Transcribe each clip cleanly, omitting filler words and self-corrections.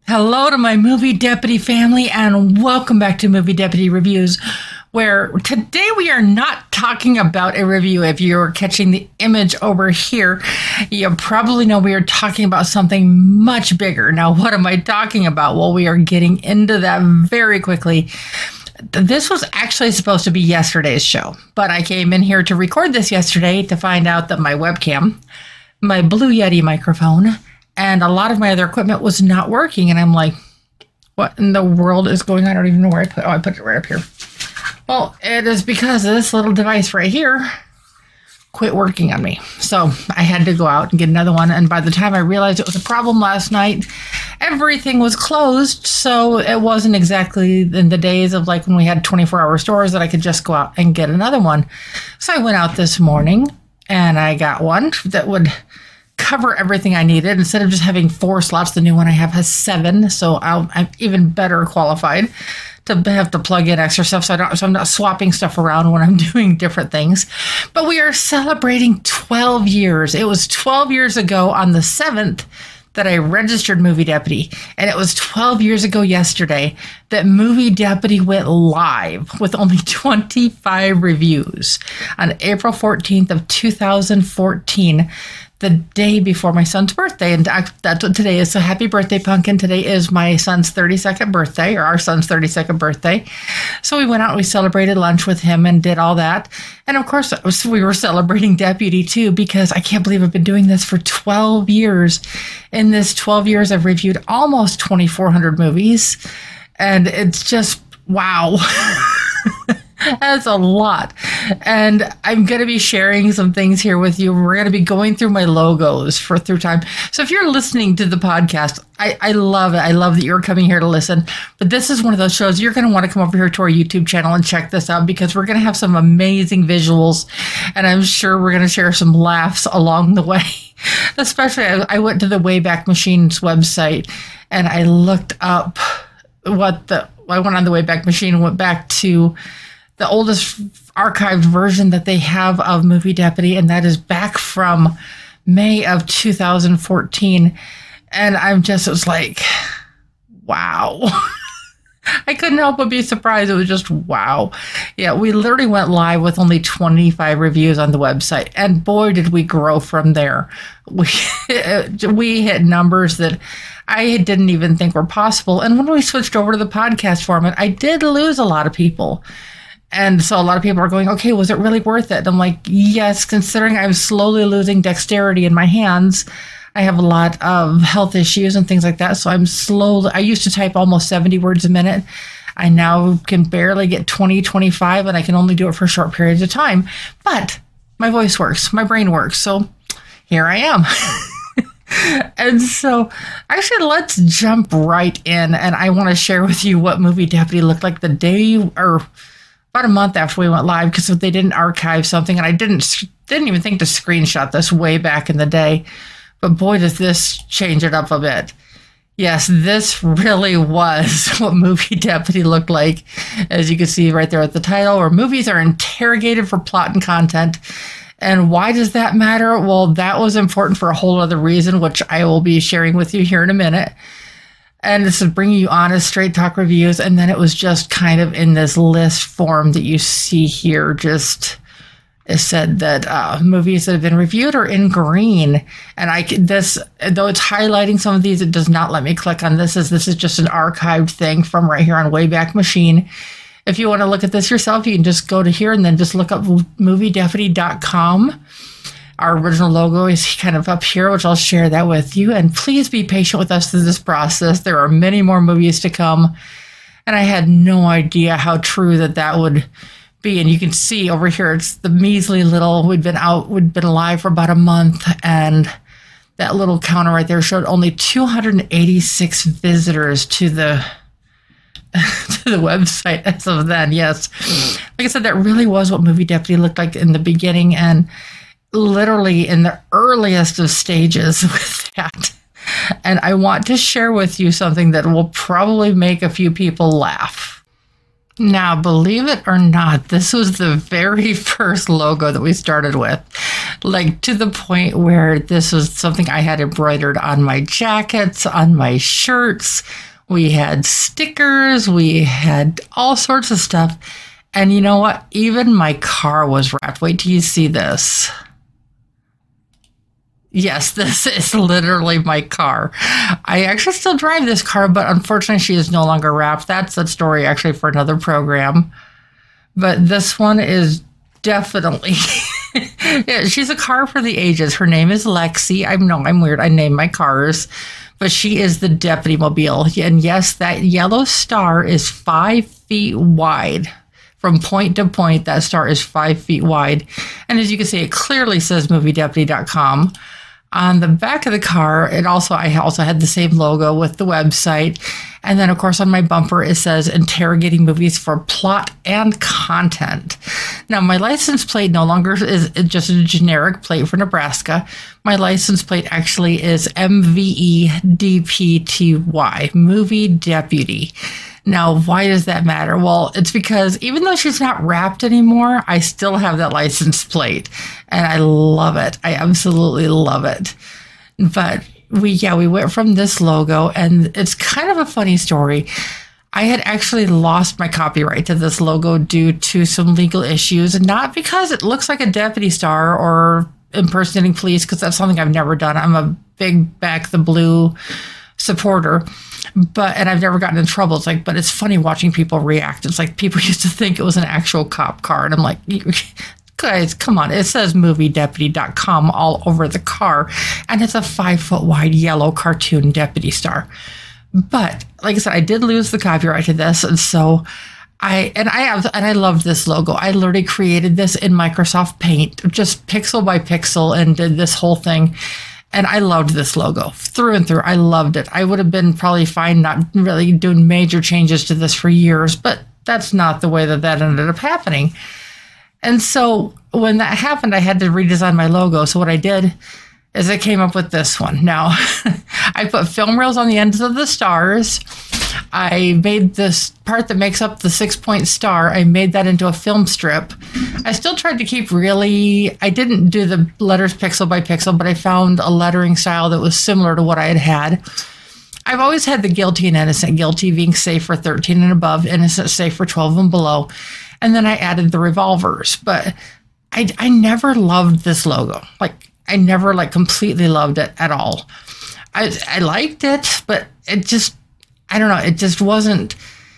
Hello to my Movie Deputy family, and welcome back to Movie Deputy Reviews, where today we are not talking about a review. If you're catching the image over here, you probably know we are talking about something much bigger. Now, what am I talking about? Well, we are getting into that very quickly. This was actually supposed to be yesterday's show, but I came in here to record this yesterday to find out that my webcam, my Blue Yeti microphone, and a lot of my other equipment was not working. And I'm like, what in the world is going on? I don't even know where I put it. Oh, I put it right up here. Well, it is because this little device right here quit working on me. So I had to go out and get another one. And by the time I realized it was a problem last night, everything was closed. So it wasn't exactly in the days of like when we had 24-hour stores that I could just go out and get another one. So I went out this morning and I got one that would cover everything I needed. Instead of just having 4 slots, the new one I have has 7. So I'm even better qualified to have to plug in extra stuff. So I'm not swapping stuff around when I'm doing different things. But we are celebrating 12 years. It was 12 years ago on the 7th that I registered Movie Deputy. And it was 12 years ago yesterday that Movie Deputy went live with only 25 reviews on April 14th of 2014. The day before my son's birthday. And that's what today is. So happy birthday, Pumpkin. Today is my son's 32nd birthday, or our son's 32nd birthday. So we went out and we celebrated lunch with him and did all that. And of course, we were celebrating Deputy too, because I can't believe I've been doing this for 12 years. In this 12 years, I've reviewed almost 2,400 movies. And it's just, wow. That's a lot. And I'm going to be sharing some things here with you. We're going to be going through my logos through time. So if you're listening to the podcast, I love it. I love that you're coming here to listen. But this is one of those shows you're going to want to come over here to our YouTube channel and check this out, because we're going to have some amazing visuals. And I'm sure we're going to share some laughs along the way. Especially, I went to the Wayback Machine's website and I looked up I went on the Wayback Machine and went back to the oldest archived version that they have of Movie Deputy, and that is back from May of 2014. And it was like, wow. I couldn't help but be surprised. It was just, wow. Yeah, we literally went live with only 25 reviews on the website. And boy, did we grow from there. We hit numbers that I didn't even think were possible. And when we switched over to the podcast format, I did lose a lot of people. And so a lot of people are going, okay, was it really worth it? And I'm like, yes, considering I'm slowly losing dexterity in my hands. I have a lot of health issues and things like that. So I used to type almost 70 words a minute. I now can barely get 20, 25, and I can only do it for short periods of time. But my voice works, my brain works. So here I am. And so actually, let's jump right in. And I want to share with you what Movie Deputy looked like the day, or about a month after we went live, because they didn't archive something, and I didn't even think to screenshot this way back in the day. But boy, does this change it up a bit. Yes, this really was what Movie Deputy looked like, as you can see right there at the title, where movies are interrogated for plot and content. And why does that matter? Well, that was important for a whole other reason, which I will be sharing with you here in a minute. And this is bringing you honest, straight talk reviews. And then it was just kind of in this list form that you see here. Just it said that movies that have been reviewed are in green. And though it's highlighting some of these, it does not let me click on this. This is just an archived thing from right here on Wayback Machine. If you want to look at this yourself, you can just go to here and then just look up moviedeputy.com. Our original logo is kind of up here, which I'll share that with you. And please be patient with us through this process. There are many more movies to come. And I had no idea how true that would be. And you can see over here, it's the measly little, we'd been alive for about a month. And that little counter right there showed only 286 visitors to the website as of then. Yes. Like I said, that really was what Movie Deputy looked like in the beginning. And literally in the earliest of stages with that. And I want to share with you something that will probably make a few people laugh. Now, believe it or not, this was the very first logo that we started with. like to the point where this was something I had embroidered on my jackets, on my shirts. We had stickers, we had all sorts of stuff. And you know what? Even my car was wrapped. Wait till you see this. Yes, this is literally my car. I actually still drive this car, but unfortunately she is no longer wrapped. That's a story actually for another program. But this one is definitely, yeah, she's a car for the ages. Her name is Lexi. I'm weird. I name my cars, but she is the Deputy Mobile. And yes, that yellow star is 5 feet wide. From point to point, that star is 5 feet wide. And as you can see, it clearly says moviedeputy.com. On the back of the car, I also had the same logo with the website. And then, of course, on my bumper, it says interrogating movies for plot and content. Now, my license plate no longer is just a generic plate for Nebraska. My license plate actually is MVEDPTY, Movie Deputy. Now, why does that matter? Well, it's because even though she's not wrapped anymore, I still have that license plate, and I love it. I absolutely love it. But we went from this logo, and it's kind of a funny story. I had actually lost my copyright to this logo due to some legal issues, and not because it looks like a deputy star or impersonating police, because that's something I've never done. I'm a big Back the Blue supporter, and I've never gotten in trouble. It's like, but it's funny watching people react. It's like people used to think it was an actual cop car, and I'm like, guys, come on. It says moviedeputy.com all over the car, and it's a 5 foot wide yellow cartoon deputy star. But like I said, I did lose the copyright to this, and so I loved this logo. I literally created this in Microsoft Paint, just pixel by pixel, and did this whole thing. And I loved this logo through and through. I loved it. I would have been probably fine not really doing major changes to this for years, but that's not the way that ended up happening. And so when that happened, I had to redesign my logo. So what I did is I came up with this one. Now, I put film reels on the ends of the stars. I made this part that makes up the 6-point star. I made that into a film strip. I still tried to keep I didn't do the letters pixel by pixel, but I found a lettering style that was similar to what I had. I've always had the guilty and innocent, guilty being safe for 13 and above, innocent safe for 12 and below. And then I added the revolvers, but I never loved this logo. Like, I never completely loved it at all. I liked it, but it just, I don't know. It just wasn't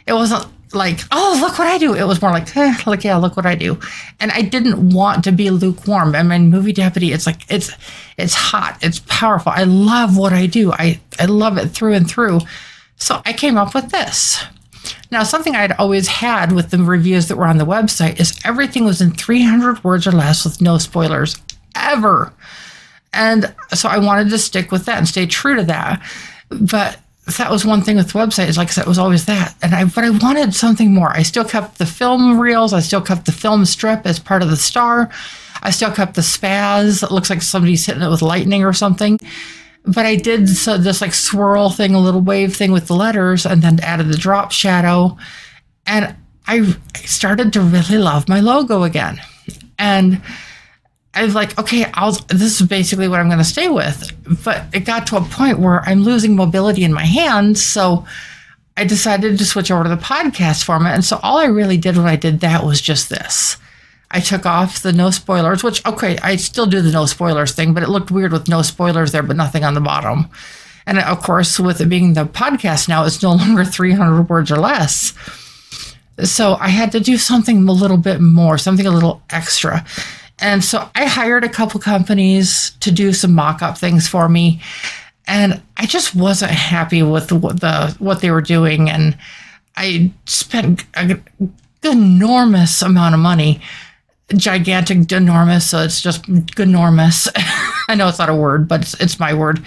like, oh, look what I do. It was more like, yeah, look what I do. And I didn't want to be lukewarm. I mean, Movie Deputy, it's like, it's hot. It's powerful. I love what I do. I love it through and through. So I came up with this. Now, something I'd always had with the reviews that were on the website is everything was in 300 words or less with no spoilers ever. And so I wanted to stick with that and stay true to that. But that was one thing with the website, is like I said, it was always that. But I wanted something more. I still kept the film reels. I still kept the film strip as part of the star. I still kept the spaz. It looks like somebody's hitting it with lightning or something. But I did this swirl thing, a little wave thing with the letters, and then added the drop shadow. And I started to really love my logo again. And I was like, okay, this is basically what I'm going to stay with. But it got to a point where I'm losing mobility in my hands. So I decided to switch over to the podcast format. And so all I really did when I did that was just this. I took off the no spoilers, which, okay, I still do the no spoilers thing, but it looked weird with no spoilers there, but nothing on the bottom. And of course, with it being the podcast now, it's no longer 300 words or less. So I had to do something a little bit more, something a little extra. And so I hired a couple companies to do some mock-up things for me. And I just wasn't happy with what they were doing. And I spent an enormous amount of money. Gigantic, enormous, so it's just enormous. I know it's not a word, but it's my word.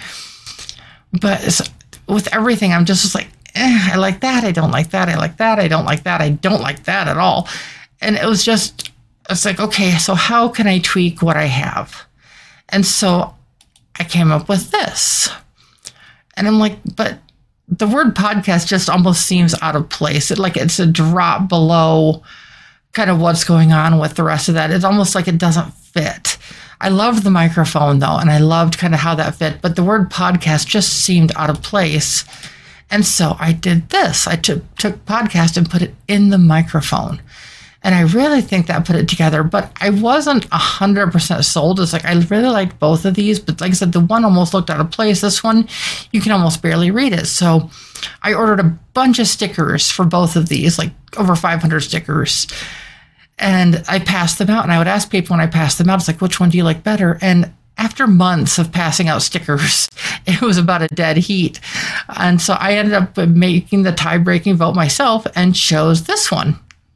But with everything, I'm just like, I like that, I don't like that, I like that, I don't like that, I don't like that at all. And it's like, okay, so how can I tweak what I have? And so I came up with this. And I'm like, but the word podcast just almost seems out of place. It's a drop below kind of what's going on with the rest of that. It's almost like it doesn't fit. I loved the microphone though, and I loved kind of how that fit, but the word podcast just seemed out of place. And so I did this. I took podcast and put it in the microphone. And I really think that put it together, but I wasn't 100% sold. It's like, I really liked both of these, but like I said, the one almost looked out of place. This one, you can almost barely read it. So I ordered a bunch of stickers for both of these, like over 500 stickers. And I passed them out, and I would ask people when I passed them out, it's like, which one do you like better? And after months of passing out stickers, it was about a dead heat. And so I ended up making the tie-breaking vote myself and chose this one.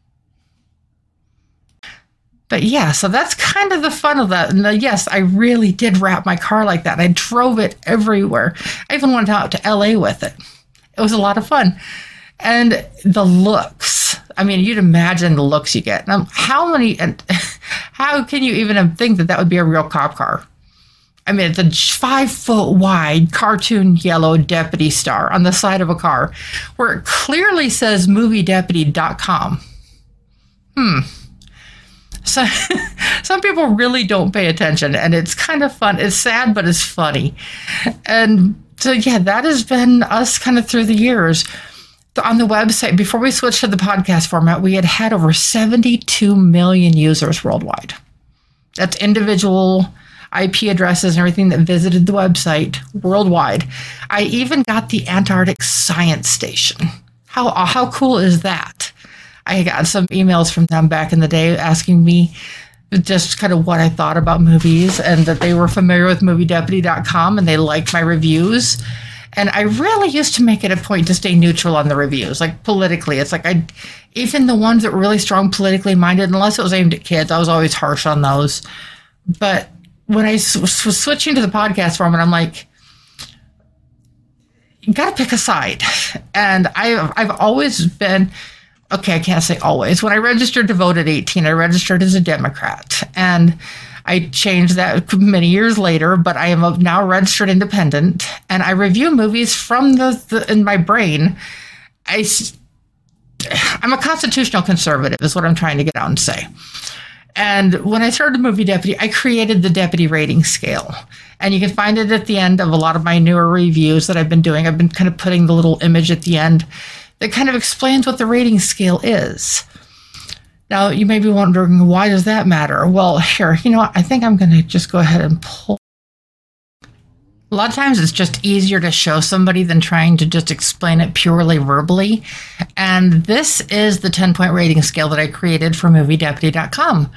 But yeah, so that's kind of the fun of that. And yes, I really did wrap my car like that. I drove it everywhere. I even went out to LA with it. It was a lot of fun. And the looks, I mean, you'd imagine the looks you get. Now, how can you even think that would be a real cop car? I mean, it's a 5-foot wide cartoon yellow deputy star on the side of a car where it clearly says moviedeputy.com. So some people really don't pay attention, and it's kind of fun. It's sad, but it's funny. And so, yeah, that has been us kind of through the years. On the website, before we switched to the podcast format, we had over 72 million users worldwide. That's individual IP addresses and everything that visited the website worldwide. I even got the Antarctic Science Station. How cool is that? I got some emails from them back in the day asking me just kind of what I thought about movies, and that they were familiar with moviedeputy.com and they liked my reviews. And I really used to make it a point to stay neutral on the reviews, like politically. It's like even the ones that were really strong politically minded, unless it was aimed at kids, I was always harsh on those. But when I was switching to the podcast format, I'm like, you got to pick a side. And I've always been... Okay, I can't say always. When I registered to vote at 18, I registered as a Democrat. And I changed that many years later, but I am now registered independent. And I review movies from in my brain. I'm a constitutional conservative, is what I'm trying to get out and say. And when I started Movie Deputy, I created the deputy rating scale. And you can find it at the end of a lot of my newer reviews that I've been doing. I've been kind of putting the little image at the end that kind of explains what the rating scale is. Now, you may be wondering, why does that matter? Well, here, you know what? I think I'm going to just go ahead and pull. A lot of times it's just easier to show somebody than trying to just explain it purely verbally. And this is the 10-point rating scale that I created for moviedeputy.com.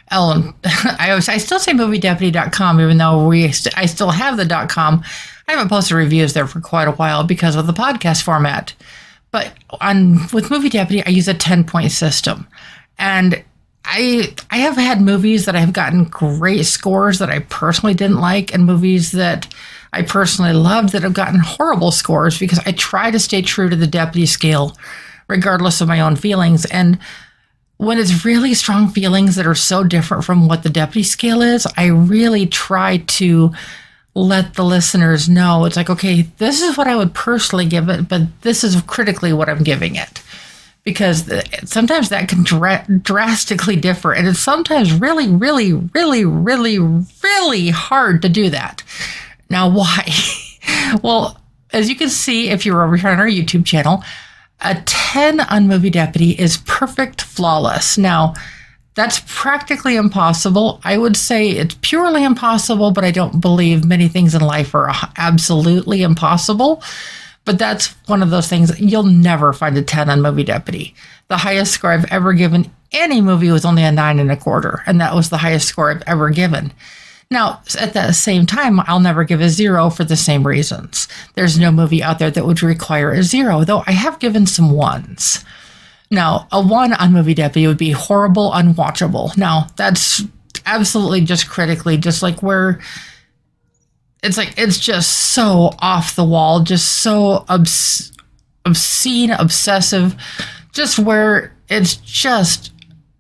I still say moviedeputy.com, even though I still have the .com. I haven't posted reviews there for quite a while because of the podcast format. But with Movie Deputy, I use a 10-point system. And I have had movies that I've gotten great scores that I personally didn't like, and movies that I personally loved that have gotten horrible scores, because I try to stay true to the deputy scale, regardless of my own feelings. And when it's really strong feelings that are so different from what the deputy scale is, I really try to let the listeners know. It's like, okay, this is what I would personally give it, but this is critically what I'm giving it. Because sometimes that can drastically differ. And it's sometimes really, really, really, really, really hard to do that. Now, why? Well, as you can see, if you're over here on our YouTube channel, a 10 on Movie Deputy is perfect, flawless. Now, that's practically impossible. I would say it's purely impossible, but I don't believe many things in life are absolutely impossible. But that's one of those things. You'll never find a 10 on Movie Deputy. The highest score I've ever given any movie was only a 9.25, and that was the highest score I've ever given. Now, at the same time, I'll never give a 0 for the same reasons. There's no movie out there that would require a 0, though I have given some 1s. Now, a 1 on Movie Deputy would be horrible, unwatchable. Now, that's absolutely just critically, just like where it's like, it's just so off the wall, just so obscene, obsessive, just where it's just,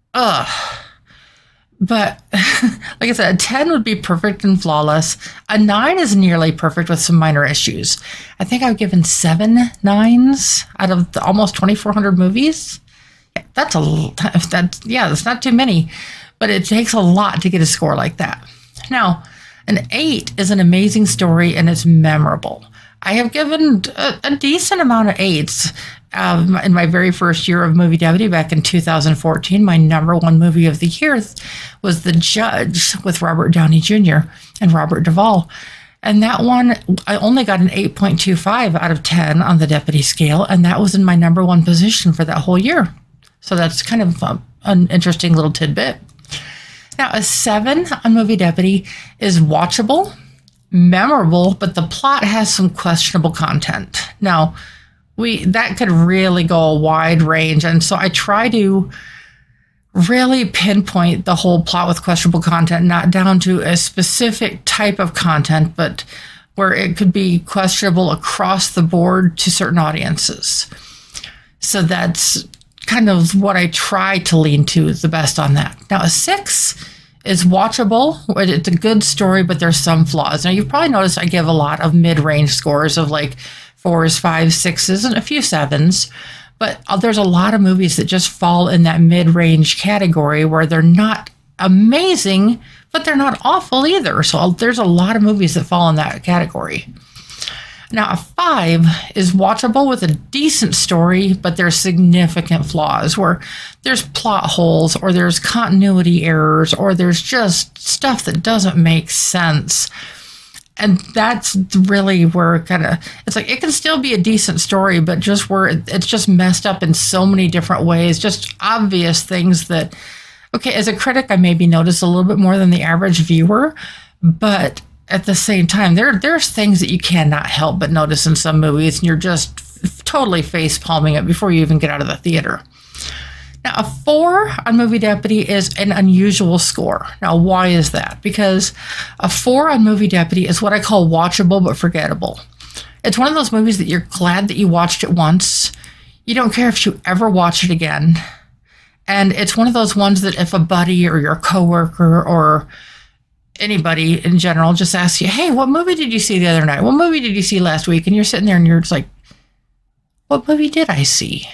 But like I said, a 10 would be perfect and flawless. A 9 is nearly perfect with some minor issues. I think I've given 7 9s out of the almost 2,400 movies. That's not too many, but it takes a lot to get a score like that. Now, an 8 is an amazing story and it's memorable. I have given a decent amount of 8s. In my very first year of Movie Deputy back in 2014, my number one movie of the year was The Judge with Robert Downey Jr. and Robert Duvall. And that one, I only got an 8.25 out of 10 on the Deputy scale, and that was in my number one position for that whole year. So that's kind of an interesting little tidbit. Now, a 7 on Movie Deputy is watchable, memorable, but the plot has some questionable content. Now, that could really go a wide range, and so I try to really pinpoint the whole plot with questionable content, not down to a specific type of content, but where it could be questionable across the board to certain audiences. So that's kind of what I try to lean to the best on that. Now, a 6 is watchable. It's a good story, but there's some flaws. Now, you've probably noticed I give a lot of mid-range scores of like 4s, 5s, 6s, and a few 7s. But there's a lot of movies that just fall in that mid-range category where they're not amazing, but they're not awful either. So there's a lot of movies that fall in that category. Now, a 5 is watchable with a decent story, but there's significant flaws where there's plot holes or there's continuity errors or there's just stuff that doesn't make sense. And that's really where it's like it can still be a decent story, but just where it's just messed up in so many different ways, just obvious things that, okay, as a critic, I maybe notice a little bit more than the average viewer, but at the same time, there's things that you cannot help but notice in some movies, and you're just totally face palming it before you even get out of the theater. Now, a 4 on Movie Deputy is an unusual score. Now, why is that? Because a 4 on Movie Deputy is what I call watchable but forgettable. It's one of those movies that you're glad that you watched it once. You don't care if you ever watch it again. And it's one of those ones that if a buddy or your coworker or anybody in general just asks you, hey, what movie did you see the other night? What movie did you see last week? And you're sitting there and you're just like, what movie did I see?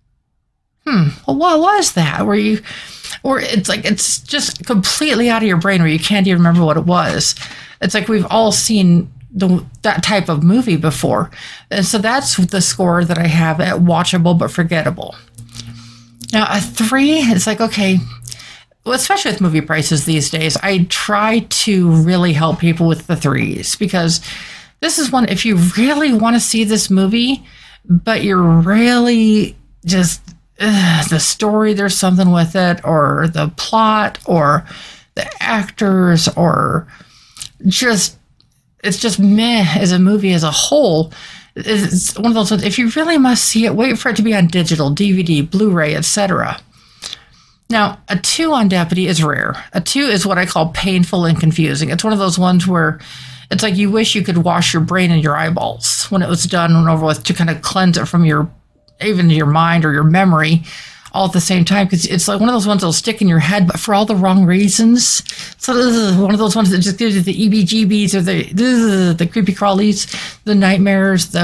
Well, what was that? Or it's like, it's just completely out of your brain where you can't even remember what it was. It's like we've all seen that type of movie before. And so that's the score that I have at watchable but forgettable. Now, a 3, it's like, okay, well, especially with movie prices these days, I try to really help people with the 3s because this is one, if you really want to see this movie, but you're really just, the story, there's something with it, or the plot, or the actors, or just, it's just meh as a movie as a whole. It's one of those ones, if you really must see it, wait for it to be on digital, DVD, Blu-ray, etc. Now, a 2 on Deputy is rare. A 2 is what I call painful and confusing. It's one of those ones where it's like you wish you could wash your brain and your eyeballs when it was done and over with to kind of cleanse it from even your mind or your memory all at the same time, because it's like one of those ones that'll stick in your head, but for all the wrong reasons. So this is one of those ones that just gives you the EBGBs or the creepy crawlies, the nightmares,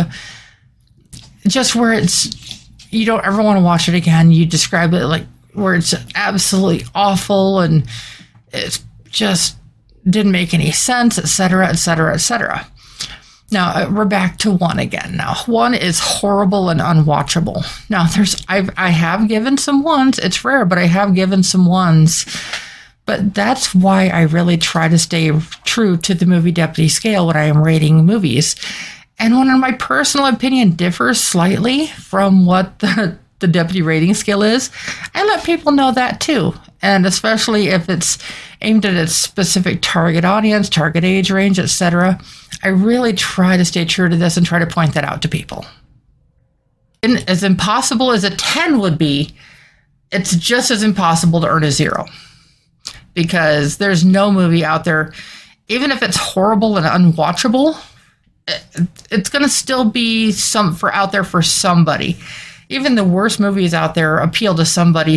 just where it's, you don't ever want to watch it again. You describe it like where it's absolutely awful and it's just didn't make any sense, etc., etc., etc. Now, we're back to 1 again. Now, 1 is horrible and unwatchable. Now, I have given some 1s. It's rare, but I have given some 1s. But that's why I really try to stay true to the Movie Deputy scale when I am rating movies. And when my personal opinion differs slightly from what the Deputy rating scale is, I let people know that too. And especially if it's aimed at a specific target audience, target age range, etc., I really try to stay true to this and try to point that out to people. And as impossible as a 10 would be, it's just as impossible to earn a 0. Because there's no movie out there, even if it's horrible and unwatchable, it's going to still be out there for somebody. Even the worst movies out there appeal to somebody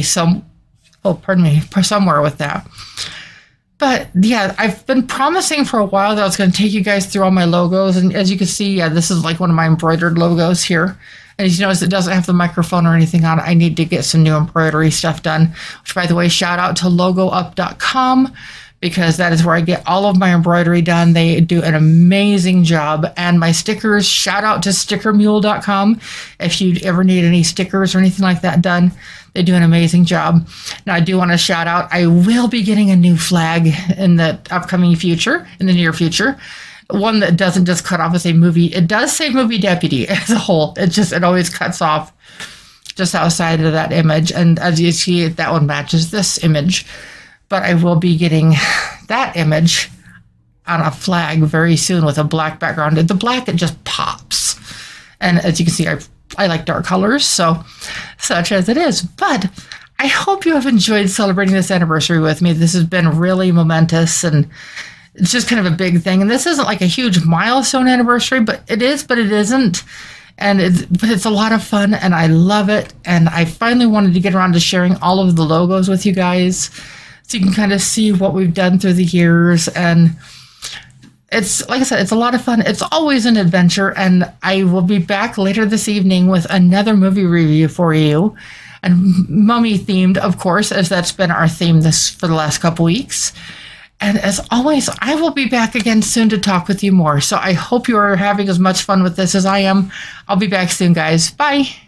somewhere with that. But yeah, I've been promising for a while that I was going to take you guys through all my logos. And as you can see, this is like one of my embroidered logos here. And as you notice, it doesn't have the microphone or anything on it. I need to get some new embroidery stuff done, which, by the way, shout out to logoup.com, because that is where I get all of my embroidery done. They do an amazing job. And my stickers, shout out to stickermule.com. If you ever need any stickers or anything like that done, they do an amazing job. Now, I do want to shout out, I will be getting a new flag in the upcoming future, in the near future. One that doesn't just cut off as a movie. It does say Movie Deputy as a whole. It always cuts off just outside of that image. And as you see, that one matches this image. But I will be getting that image on a flag very soon with a black background. The black, it just pops. And as you can see, I like dark colors, so such as it is. But I hope you have enjoyed celebrating this anniversary with me. This has been really momentous, and it's just kind of a big thing. And this isn't like a huge milestone anniversary, but it is, but it isn't. And it's a lot of fun, and I love it. And I finally wanted to get around to sharing all of the logos with you guys, so you can kind of see what we've done through the years. And it's, like I said, it's a lot of fun. It's always an adventure, and I will be back later this evening with another movie review for you, and mummy themed, of course, as that's been our theme for the last couple weeks. And as always, I will be back again soon to talk with you more. So I hope you are having as much fun with this as I am. I'll be back soon, guys. Bye.